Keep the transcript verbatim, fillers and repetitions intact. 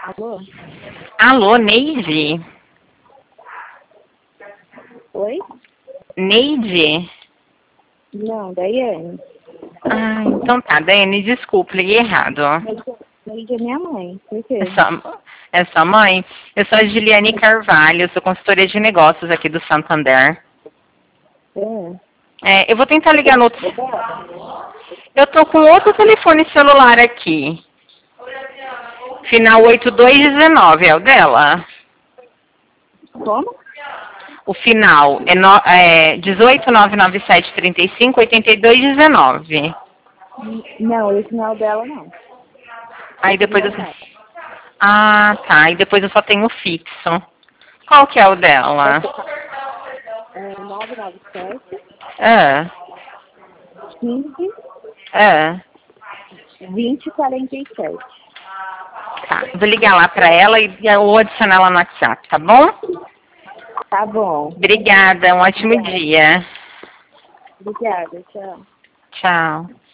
Alô? Alô, Neide? Oi? Neide? Não, Daiane. Ah, então tá, Daiane, desculpa, liguei errado. Neide é minha mãe. Por quê? É sua, é sua mãe? Eu sou a Giliane Carvalho, sou consultoria de negócios aqui do Santander. É. É, eu vou tentar ligar no outro... Eu tô com outro telefone celular aqui. Final oito dois um nove, é o dela? Como? O final é, no, é dezoito nove nove sete trinta e cinco oitenta e dois dezenove. Não, esse não é o dela, não. Aí Esse é do depois meu eu... pai. Ah, tá. E depois eu só tenho o fixo. Qual que é o dela? É nove nove sete, Ah, quinze, ah. vinte, quarenta e sete. Tá. Vou ligar lá pra ela e eu vou adicionar ela no WhatsApp, tá bom? Tá bom. Obrigada. Um ótimo Obrigada. dia. Obrigada, tchau. Tchau.